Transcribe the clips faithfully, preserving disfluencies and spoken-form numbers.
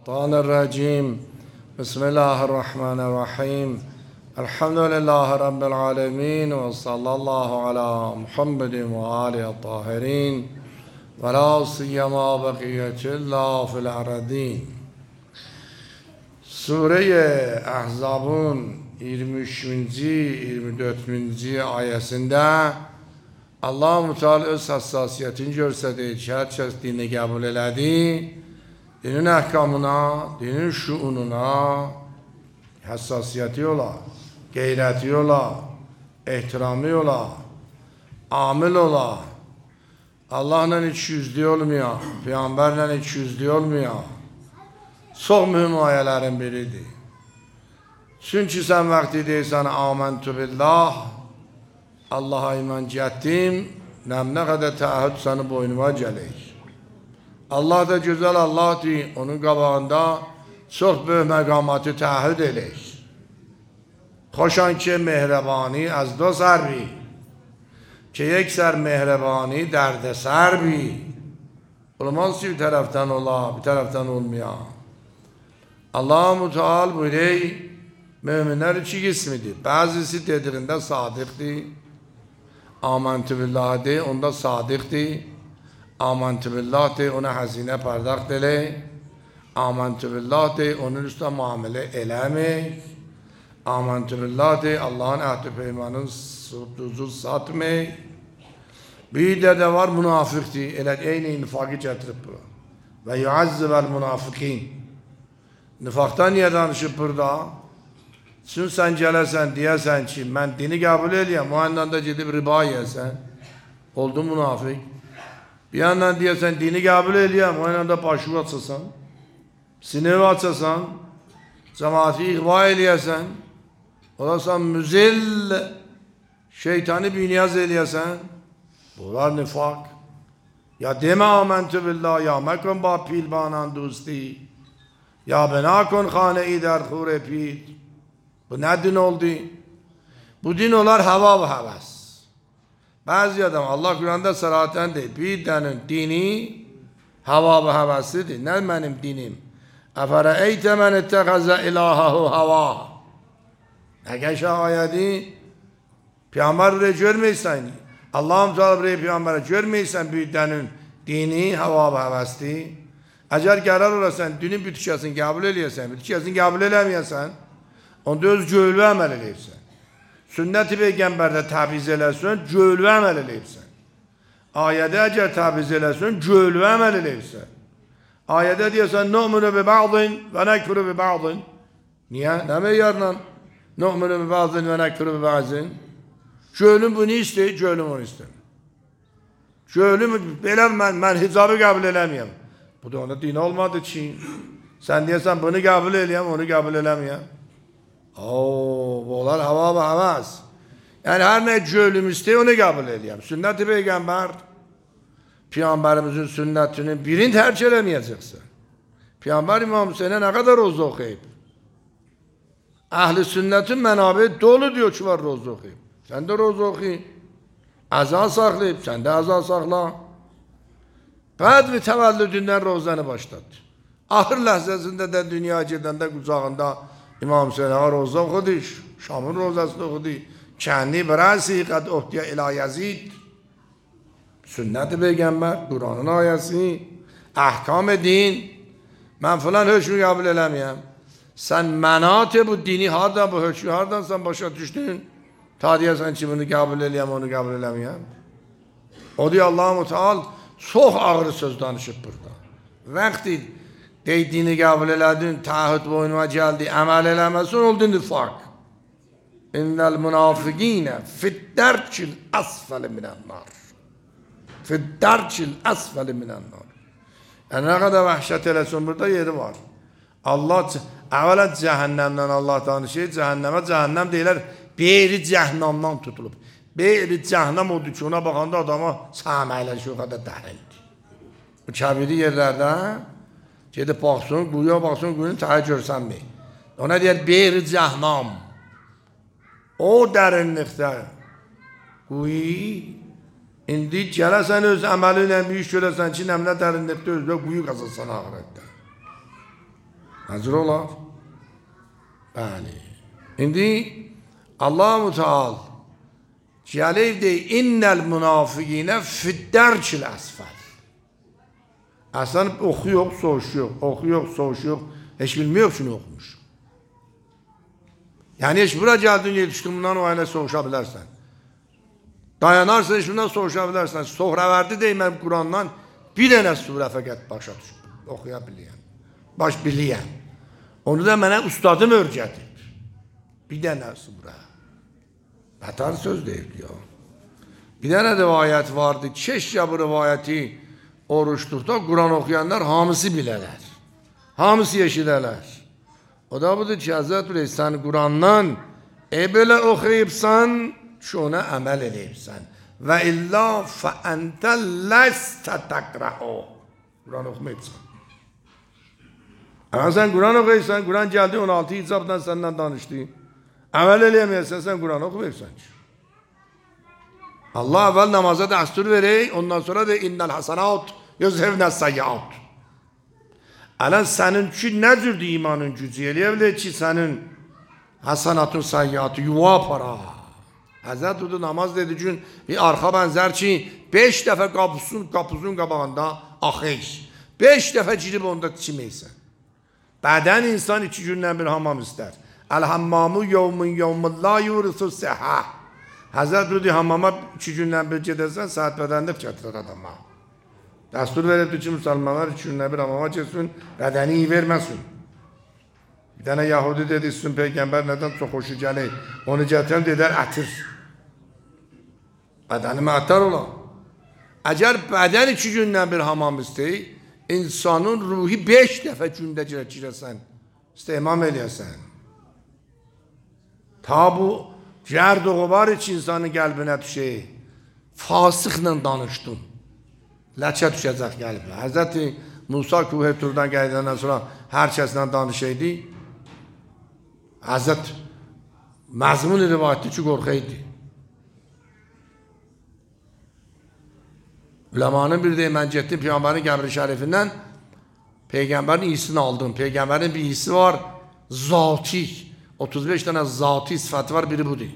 الشيطان الرجيم بسم الله الرحمن الرحيم الحمد لله رب العالمين وصلى الله على محمد وآله الطاهرين ولا سيما بقية الله في الأرضين. Sure Ahzab'ın yirmi üçüncü yirmi dördüncü ayesinde Allah-u Teala öz hassasiyetini gösterdiği herkes dini kabul elədi. Dinin ahkamına, dinin şuununa hassasiyeti ola, gayreti ola, ehtiramı ola, amil ola. Allah'la hiç yüzlü olmuyor, Peygamberle hiç yüzlü olmuyor. Çok mühim ayelerin biridir. Çünkü sen vakti deyirsən, amentu billah, Allah'a iman ettim, ne kadar taahhüt seni boynuma gelir. Allah da güzel Allah'tır, onun qabağında çok büyük məqamatı taahhüt edir. Xoşan ki mehrabani az do sarbi, ki yeksər mehrabani dərdə sarbi. Olmaz ki bir taraftan ola, bir taraftan olmaya. Allah-u Teala buyuruyor, müminler iki qismidir. Bazısı dediğinde sadıqdır. Amantu billah de, onda sadıqdır. Amantu billah de, ona hazine pardakt ele. Amantu billah de, onun üstüne muamele eləmək. Amantu billah de, Allah'ın ahd-ı peymanını tuzu satmaq. Bir de de var münafıqdır. Elə eyni nifaqı getirib bura. Və yuazzıvel münafiqin. Nifaqdan niye danışıp burada? Çünkü sen gələsən, deyəsən ki, mən dini qəbul eləyəm, o yandan da gedib riba yiyəsən, oldun münafik. Bir yandan deyəsən, dini qəbul eləyəm, o yandan da başını açasan, sinevi açasan, cemaati ihva eləyəsən, olasan müzil, şeytanı bünyaz eləyəsən, bunlar nifak. Ya deme amentu billah, ya mekun ba pilbanan dosti, ya bina kun khane-i der khur pir. Bu ne din oldu? Bu din olar hava ve havas. Bazı adam Allah Kur'an'da saraten de bir denin dini hava ve havasıdır. Ne benim dinim? Efereyte men ettehaza ilahahu hava. Ne geçe ayeti? Peygamberleri görmeysen, Allah'ım Teala buraya Peygamberleri görmeysen bir denin dini hava ve havasıdır. Eğer karar olasan dinin bütçesini kabul ediyorsan, bütçesini kabul edemiyorsan, onda öz gölü əməl eləyirsən. Sünnət-i Peyğəmbərdə təbiz eləsən, gölü əməl eləyirsən. Ayədə əgər təbiz eləsən, gölü əməl eləyirsən. Ayədə deyəsən, nu'minu bi ba'din və nəkfuru bi ba'din. Niyə? Nə meyarla? Nu'minu bi ba'din və nəkfuru bi ba'din. Gölün bunu istəyir, gölün onu istəyir. Gölün, belə mən, mən hicabı qəbul eləməyəm. Bu da ona din olmadı ki. Sən deyəsən, bunu qəbul eləyəm, onu qəbul eləməyəm. Oo, bunlar hava ve havas. Yani her ne cölüm isteği onu kabul edeyim. Sünnet-i Peygamber, Peygamberimizin sünnetinin birini tercih edemeyeceksin. Peygamber İmam Hüseyin'e ne kadar roza okuyup. Ahli sünnetin menabi dolu diyor ki var roza okuyup. Sen de roza okuyup. Azan saklayıp, sen de azan sakla. Bəd ve tevellüdünden rozanı başladı. Ahir ləhzəsində de dünya gedəndə qucağında İmam Hüseyin'e roza okudu, Şam'ın rozasını okudu. Kendi birası kad uhtiya ila Yazid. Sünnet-i Peygamber, Kur'an'ın ayesi, ahkam din. Ben falan hükmü kabul eləməyəm. Sen menat bu dini hardan, bu hükmü hardan sen başa düştün? Ta deyəsən ki bunu kabul eləyəm, onu kabul eləməyəm. O diyor Allah-u Teala çok ağır söz danışıp burada. Vakti Deydini kabul elədin, taahhüt boynuma geldi, əməl eləməsin, oldu nifak. İnnel münafiqine fiddərkil asfəli minənnar. Fiddərkil asfəli minənnar. Yəni nə qədər vəhşət eləsin, burada yeri var. Allah, əvvələn cəhənnəmdən Allah danışır, cəhənnəmə, cəhənnəm deyilər, beyri cəhənnəmdən tutulub. Beyri cəhənnəm odur ki, ona baxanda adama səməylə şu qədər dərindir. Bu kəbiri yerlərdə, gedib baxsın, quyuya baxsın, quyunu təyə görsənmir. Ona deyər, beyri cəhnam. O dərinlikdə quyu, indi gələsən öz əməli ilə bir iş görəsən ki, nəmlə dərinlikdə özlə quyu qazansan ahirətdə. Necür olar? Bəli. İndi Allah-u Teala gəlib deyir, innəl münafiqinə fiddərkil əsfəl. Əslən oxu yox, soğuşu yox, oxu yox, soğuşu yox, heç bilmiyor ki, nə oxumuş. Yəni, heç bura gəldin, yetişdin, bundan o ayına soğuşa bilərsən. Dayanarsan, heç bundan soğuşa bilərsən. Sohrəvərdi deyim, mən Qurandan bir dənə surə fəqət başa düşdüm, oxuya biliyəm, baş biliyəm. Onu da mənə ustadım örgədir. Bir dənə surə. Bətar söz deyil, ya. Bir dənə rivayət vardı, keşkə bu rivayəti oruçluqda Quran oxuyanlar hamısı bilələr. Hamısı yeşilələr. O da budur ki, Həzrət Ürey, sən Qurandan e belə oxuyubsan, ki ona əməl edibsən. Və illa fəəntə ləstə təqrəu. Quran oxumayıbsan. Əgər sən Quran oxuyubsan, Quran gəldi on altı icabdan səndən danışdı. Əməl eləyəməyəsən, sən Quran oxuyubsan ki. Allah əvvəl namaza dəstur verək, ondan sonra da innəl həsənat yüzhevnəs səyyat. Ələn sənin ki, nə cürdür imanın gücü? Eləyə bilir ki, sənin həsənatın səyyatı yuva para. Həzrət Udu namaz dedi gün, bir arxa bənzər ki, beş dəfə qapısın, qapısın qabağında axıyız. Beş dəfə girib onda çiməysən. Bədən insan iki gündən bir hamam istər. Əl-hammamu yevmun yevmun la yurisu səhə. Həzrət Udu hamama iki gündən bir gedəsən, saat bədəndə fikətir adama. Dəstur veribdir ki, müsəlmanlar iki gündən bir hamama geçsin, bədəni iyi verməsin. Bir dənə Yahudi dedi, sizin Peyğəmbər nədən çox xoşu gəlir? Onu gətirəm, dedər, ətir. Bədəni məətər olan. Əgər bədən iki gündən bir hamam istəyir, insanın ruhi beş dəfə gündə girəsən, istehmam eləyəsən. Ta bu gərd oğu var ki, insanın qəlbinə düşək, fasıqla danışdın. Ləkə düşəcək qəlbinə. Həzrəti Musa Kuhə Turdan gəldikdən sonra hər kəslə danışaydı, Həzrət məzmun rivayətdir ki, qorxaydı. Üləmanın bir deyil, mən getdim Peyğəmbərin qəbri şərifindən, Peyğəmbərin iyisini aldım. Peyğəmbərin bir iyisi var, zati. otuz beş dənə zati sifəti var, biri budur.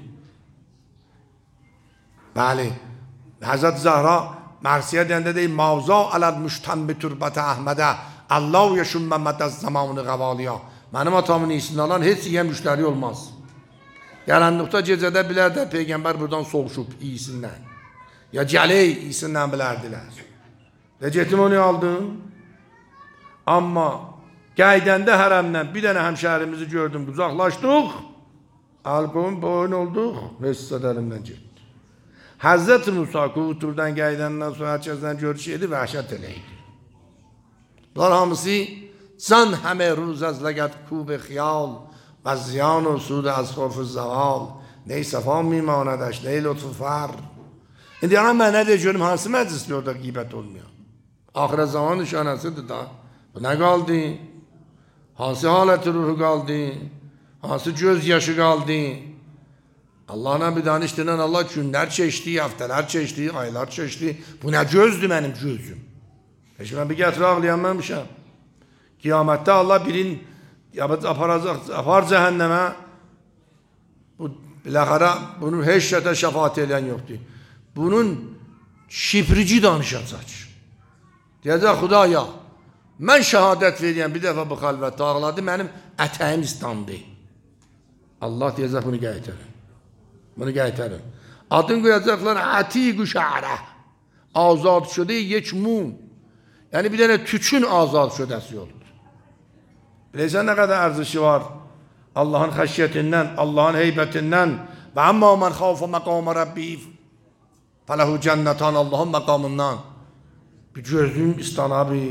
Bəli, Həzrət Zəhra Mərsiyə deyəndə deyil, mavza aləd müştəmbi türbətə Əhmədə, Allah yaşın Məmmədə zamanını qəvaliya. Mənim atamın iyisini alan heç yiyə müştəri olmaz. Gələnlikdə gecədə bilər də Peyğəmbər buradan soğuşub iyisindən. Ya gələk iyisindən bilərdilər. Və getdim onu aldım. Amma gəydəndə hərəmdən bir dənə həmşəhrimizi gördüm, uzaqlaşdıq. Alqoyun boyun olduq, Mescidələrimdən getdim. Həzrət Musa Kuturdan gəydəndən sonra hər kəsdən görüş edib, vəhşət eləydi. Bunlar hamısı can həmə ruz az ləgət kub xiyal və ziyan و سود از خوف زوال نی صفا میماندش نی لطف فر. İndi yana mən nə deyəcəm, hansı məclisdə orada qeybət olmuyor? Axirət zaman nişanəsidir da. Bu nə qaldı? Hansı haləti ruhu qaldı? Hansı göz yaşı qaldı? Allah'la bir danışdığından Allah günlər çeşdi, həftələr çeşdi, aylar çeşdi. Bu nə gözdür mənim gözüm? Heç mən bir gətir ağlayanmamışam. Qiyamətdə Allah birin aparacaq, apar cəhənnəmə. Bu biləxərə bunu heç şətə şəfaat edən yoxdur. Bunun şifrici danışacaq. Deyəcək, Xudaya, mən şəhadət veriyəm, bir dəfə bu xəlvətdə ağladı, mənim ətəyim islandı. Allah deyəcək, bunu qaytarın. Bunu qaytarın. Adın qoyacaqlar, ətiqü şəərə. Azad şödə yek mum. Yəni bir dənə tükün azad şödəsi yoldur. Biləysən nə qədər ərzişi var? Allahın xəşiyyətindən, Allahın heybətindən və əmmə mən xavfə məqamə Rəbbi fələhu cənnətan Allahın məqamından. Bir gözlüyüm istanabı.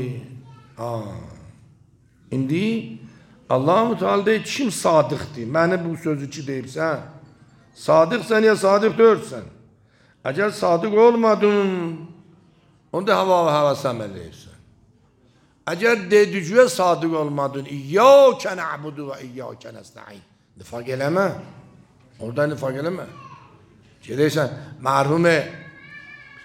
İndi Allah-u Teala deyir, kim sadıqdır? Məni bu sözü ki deyibsən, sadıqsən ya sadiq deyirsən. Əgər sadiq olmadın, onda hava və həvəsə əməl edirsən. Əgər dedicüyə sadiq olmadın, İyyâkə nə'budu və İyyâkə nəstə'in. Nifaq eləmə. Orada nifaq eləmə. Gedəysən, mərhum-i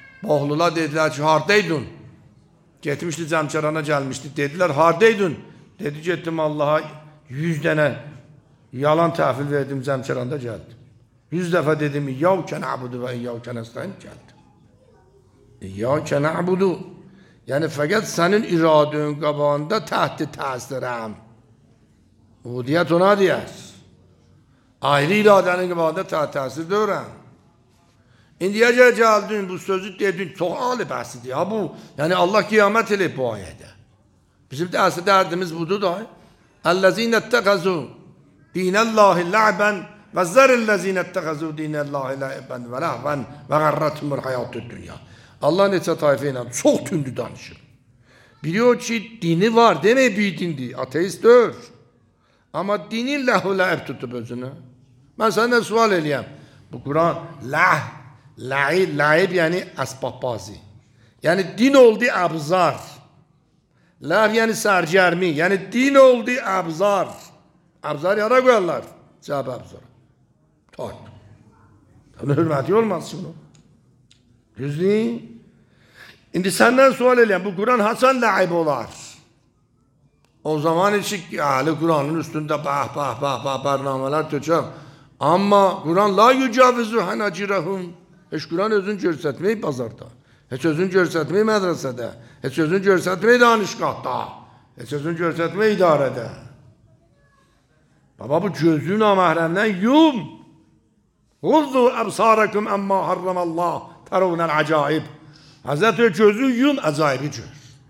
Boğlula dedilər ki, hardaydın? Getmişdi Cəmkərana gəlmişdi. Dedilər, hardaydın? Dedi getdim Allaha yüz dənə yalan təhvil verdim, Zəmkəranda gəldim. Yüz dəfə dedim, İyyâke na'budu və İyyâke nestaîn gəldim. İyyâke na'budu, yəni fəqət sənin iradın qabağında təhti təsirəm. Ubudiyyət ona deyər. Ayrı iradənin qabağında təhti təsir deyirəm. İndiyə gəldin, bu sözü dedin, çox ali bəhsidir ya bu. Yəni Allah qiyamət eləyib bu ayədə. Bizim də əsl dərdimiz budur da. Əl-ləzinə ettəqəzu dinəllahi lə'bən və zərəl-ləzinə ettəqəzu dinəllahi lə'bən və ləhvən və qərrətumur həyatü dünya. Allah neçə tayfə ilə çox tündü danışır. Biliyor ki, dini var, demək bir dindir, ateistdir. Amma dini ləhv lə'b tutub özünü. Mən sənə sual eləyəm. Bu Quran ləh, lə'ib, lə'ib yəni əsbabbazi. Yəni din oldu əbzar. Ləh yəni sərgərmi, yəni din oldu əbzar. Əbzar yara qoyarlar, cəb əbzar. Tart. Onun hürməti olmaz şunu. Düzdür? İndi səndən sual eləyəm, bu Quran haçan lə'ib olar? O zaman için Ali Kur'an'ın üstünde bah bah bah bah barnameler tökər. Amma Quran la yücavizu hanacirahum. Heç Quran özünü göstərməyib bazarda. Heç özünü göstərməyib mədrəsədə. Heç özünü göstərməyib danışqahda. Heç özünü göstərməyib idarədə. Baba bu gözünü naməhrəmdən yum. Uzzu əbsarakum əmmə harramallah tərunəl acaib. Həzrət gözü yum, əcayibi gör.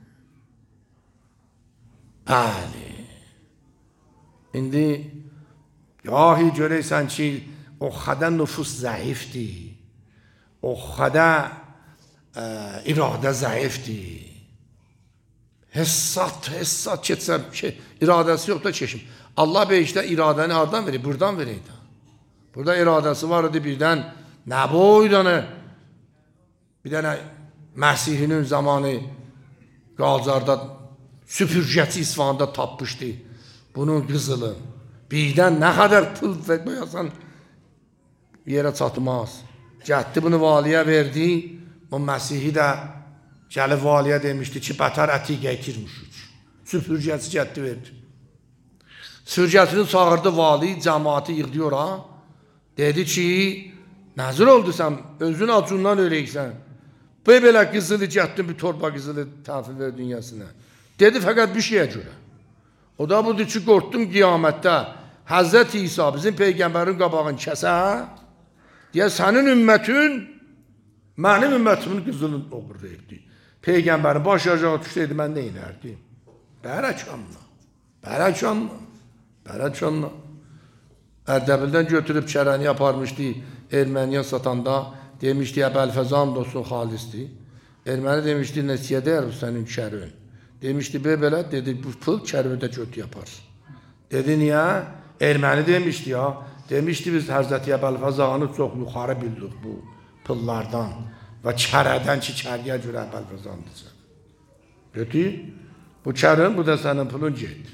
Bəli. İndi yahi görəysən ki, o xədə nüfus zəifdir. O xədə iradə zəifdir. Hessat, hessat keçsə, iradəsi yox da çeşim. Allah beyişdə iradəni hardan verir? Buradan verir. Burada iradəsi var idi birdən, nə boydanı, bir dənə Məsihinin zamanı Qalcarda süpürgəsi İsfahanda tapmışdı. Bunun qızılı. Birdən nə qədər pul qoyasan yerə çatmaz. Gətdi bunu valiyə verdi. O Məsihi də gəlib valiyə demişdi ki, bətər əti gətirmişik. Süpürgəsi gətdi verdi. Süpürgəsini çağırdı vali, cəmaatı yığdı ora. Dedi ki, nəzir oldu sən, özün acundan öləksən. Bu belə qızılı gətdin, bir torba qızılı təhvil ver dünyasına. Dedi fəqət bir şeyə görə. O da budur ki, qorxdum qiyamətdə Həzrət İsa bizim Peyğəmbərin qabağını kəsə, deyə sənin ümmətin mənim ümmətimin qızılını oğurlayıbdır. Peyğəmbərin baş aşağı düşsəydi, mən nə inərdim? Bərəkanla, bərəkanla, bərəkanla. Ərdəbildən götürüb kərəni aparmışdı, Erməniyə satanda, demişdi, Əbəlfəzan olsun xalisdir. Erməni demişdi, nəsiyə deyər bu sənin kərin? Demişdi, belə, dedi, bu pul kərvədə götü yapar. Dedi, niyə? Erməni demişdi ya. Demişdi, biz Həzrəti Əbəlfəzanı çox yuxarı bildik bu pullardan və kərədən ki, kəriyə görə Əbəlfəzandır. Götü, bu kərin, bu da sənin pulun get.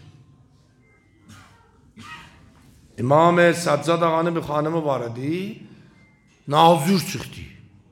İmam-ı Səccad ağanın bir xanımı var idi, nazür çıxdı.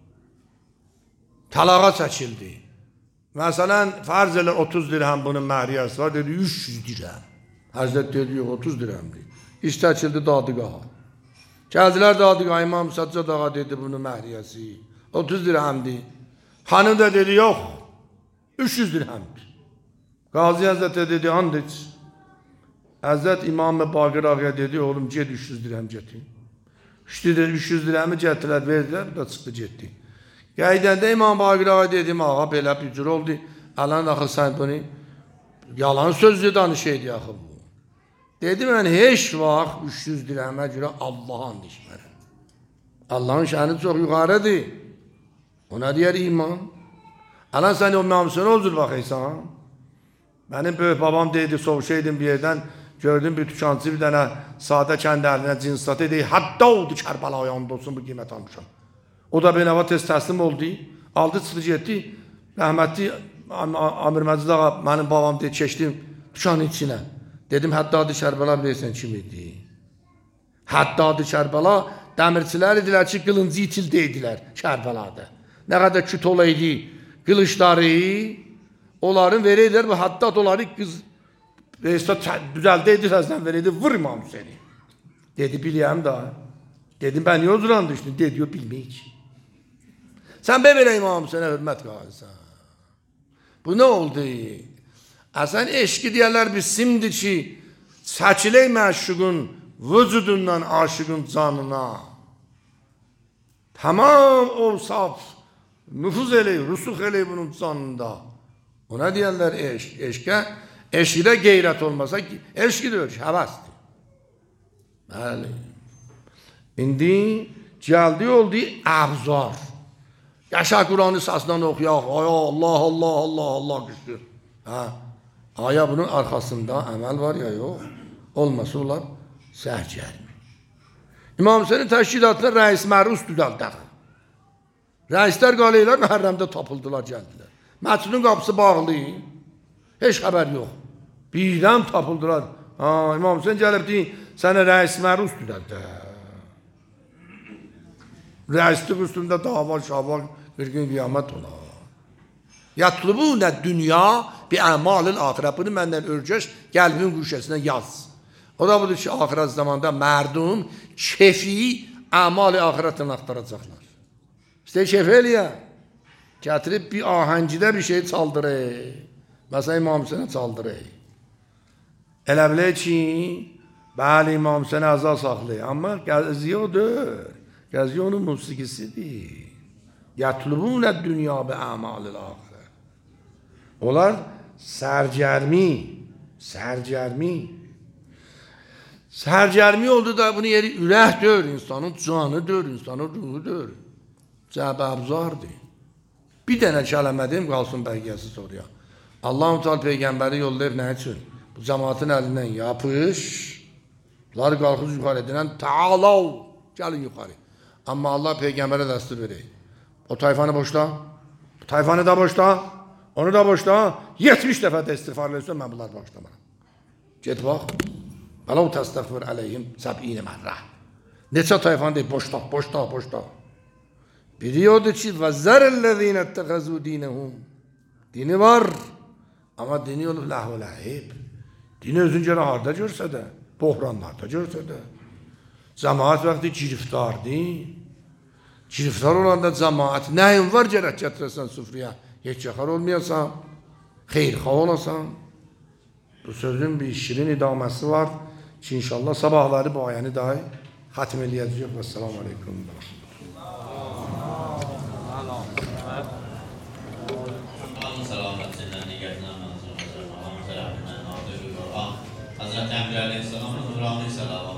Talağa çəkildi. Məsələn, fərz elə otuz dirhəm bunun məhriyəsi var, dedi, üç yüz dirhəm. Həzrət dedi, yox, otuz dirhəmdir. İş çəkildi Dadıqağa. Gəldilər Dadıqağa, İmam Səccad ağa dedi, bunun məhriyəsi otuz dirhəmdir. Xanım da dedi, yox, üç yüz dirhəmdir. Qazi Həzrətə dedi, and iç. Həzrət İmam-ı Baqir ağaya dedi, oğlum, get üç yüz dirhəm getin. üç yüz dirhəmi gətirilər, verdilər, bu da çıxdı, getdi. Gəydəndə İmam Baqir ağa dedim, ağa belə bir cür oldu. Ələn axı sən bunu yalan sözlü danışıydı axı bu. Dedi, mən heç vaxt üç yüz dirhəmə görə Allah'a and içmərəm. Allah'ın şəni çox yuxarıdır. Ona deyər iman. Ələn sən o məmsunu oldur baxıysan. Mənim böyük babam deydi, soğuşaydım bir yerdən, gördüm bir tükancı bir dənə sadə kənd əhlinə cins satı deyir, hatta oldu Kərbəla yanında olsun bu qiymət almışam. O da benava tez təslim oldu, aldı çıxdı getdi, rəhmətli Amir Məcid ağa, mənim babam deyir, keçdim tükanın içinə. Dedim, Həddad-ı Kərbəla bilirsən kim idi? Həddad-ı Kərbəla dəmirçilər idilər ki, qılıncı itildi idilər Kərbəlada. Nə qədər küt olaydı, qılıçları, onların verirdilər, bu Həddad onları qız, Reis de düzəldəydi səsdən verəydi, vur İmam Hüseyni. Dedi, biliyəm da. Dedim, ben niye o duran düştün? Dedi, o bilmeyik. Sen be belə İmam Hüseyin'e hürmet qalırsan. Bu ne oldu? Əsən eşki deyərlər bir simdir ki, çəkilək məşuqun vücudundan aşıqın canına. Tamam o saf, nüfuz eləyir, rusuq eləyir bunun canında. Ona deyərlər eşk. Eşkə, eşkidə qeyrət olmasa, eşkidir, həvəsdir. Bəli. İndi gəldi oldu əbzar. Yaşa Kur'an'ı sasından okuyaq. Aya Allah Allah Allah Allah güçlür. Ha. Aya bunun arkasında əməl var ya yok. Olmasa olar səhcərmi. İmam Hüseynin təşkilatına rəis mərus düzəldək. Rəislər qaleylər məhərrəmdə tapıldılar, gəldilər. Məscidin qapısı bağlı. Heç xəbər yox. Birdən tapıldılar. Ha, İmam Hüseyin gəlib deyil, sənə rəis mərus düzəldək. Reislik üstünde dava şaval bir gün kıyamet olar. Yatlubune dünya bi amalil ahiret. Bunu benden örgeç, kalbin guşesine yaz. O da budur ki ahiret zamanda merdum şefi amali ahiretini aktaracaklar. İşte şefeliye getirip bir ahencide bir şey çaldırır. Mesela İmam Hüseyin'e çaldırır. Elə bilir ki, bəli İmam Hüseyin'e azal saxlayır. Ama geziyordur. Gəziyor onun musikisidir. Yatlubunə dünya bi amalil axirə. Onlar sərgərmi, sərgərmi. Sərgərmi oldu da bunun yeri ürəkdir, insanın canıdır, insanın ruhudur. Cəbəbzardır. Bir dənə kələmədim, qalsın bəqiyyəsi soruya. Allah-u Teala Peyğəmbəri yollayıb nə üçün? Bu cəmaatın əlindən yapış, bunları qalxız yuxarı edilən, ta'alav, gəlin yuxarı. Amma Allah Peyğəmbərə dəstur verək. O tayfanı boşla, bu tayfanı da boşla, onu da boşla, yetmiş dəfə də istiğfar versən, mən bunları bağışlamaram. Get bax, Əlau təstəğfir əleyhim səb'ini mərrə. Neçə tayfanı deyib, boşla, boşla, boşla. Biri odur ki, və zərəl-ləzīnə ettəxəzû dinəhum. Dini var, amma dini olub ləhv-ı ləhib. Dini özüncə harda görsə də, bohranlarda görsə də. Cemaat vaxtı giriftardır. Giriftar olanda cemaat nəyin var gərək gətirəsən süfriyə? Yekçəxar olmayasan, xeyrxah olasan. Bu sözün bir şirin idaməsi var ki, inşallah sabahları bu ayəni dahi xatm eləyəcək. Vəssalamu aleykum. Hazreti Emre Aleyhisselam'ın nurani selamı